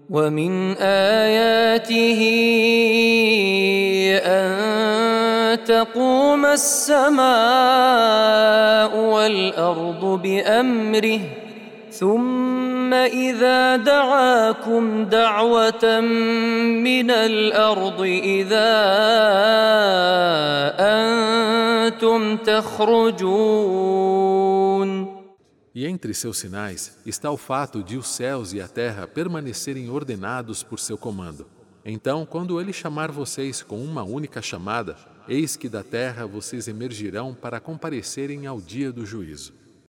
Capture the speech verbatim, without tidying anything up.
ومن آياته أن تقوم السماء والأرض بأمره ثم إذا دعاكم دعوة من الأرض إذا أنتم تخرجون. E entre seus sinais está o fato de os céus e a terra permanecerem ordenados por seu comando. Então, quando ele chamar vocês com uma única chamada, eis que da terra vocês emergirão para comparecerem ao dia do juízo.